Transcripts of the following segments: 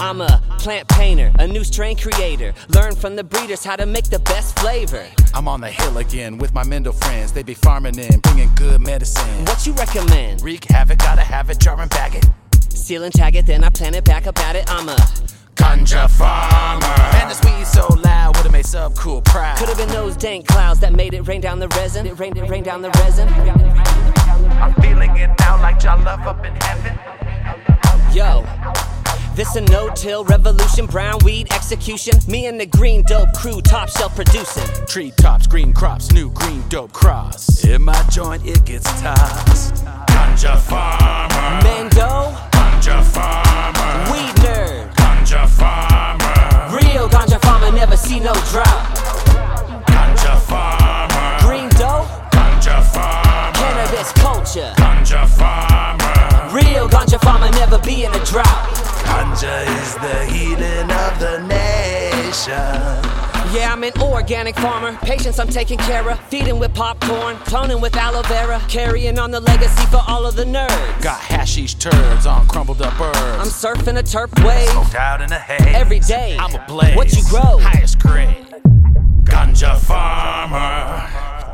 I'm a plant painter, a new strain creator. Learn from the breeders how to make the best flavor. I'm on the hill again with my Mendel friends. They be farming in, bringing good medicine. What you recommend? Wreak havoc, gotta have it, jar and bag it. Seal and tag it, then I plant it back up at it. I'm a ganja farmer. And this weed so loud, would've made Sub Cool proud. Could've been those dank clouds that made it rain down the resin. It rained down the resin. I'm feeling it now like y'all love up in heaven. Yo, this a no-till revolution, brown weed execution. Me and the green dope crew, top shelf producing. Tree tops, green crops, new green dope cross. In my joint it gets tossed. Ganja farmer. Mendo, Ganja farmer. weed nerd. Ganja farmer. Real ganja farmer, never see no drought. Ganja farmer. Green dope, Ganja farmer. cannabis culture. Ganja farmer. Real ganja farmer, never be in a drought. Ganja is the healing of the nation. Yeah, I'm an organic farmer. Patients I'm taking care of. Feeding with popcorn, cloning with aloe vera. Carrying on the legacy for all of the nerds. Got hashish turds on crumbled up herbs. I'm surfing a terp wave. Smoked out in the haze. Every day. I'm a blaze. What you grow? Highest grade. Ganja farmer.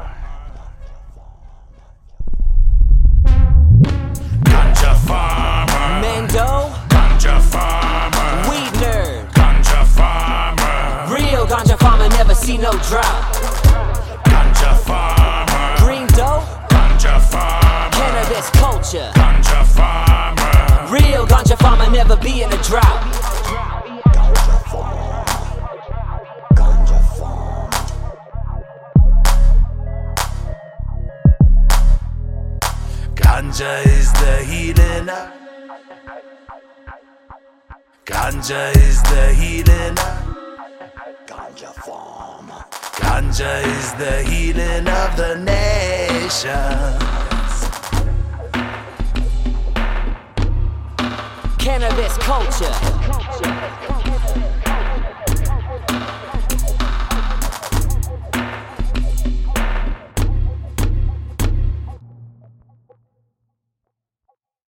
Ganja farmer. Mendo, Ganja farmer. weed nerd. Ganja farmer. Real ganja farmer, never see no drought. Ganja farmer. Green dope, Ganja farmer. cannabis culture. Ganja farmer. Real ganja farmer, never be in a drought. Ganja is the healing of. Ganja is the healing of. Ganja farmer. Ganja is the healing of the nation. Cannabis culture.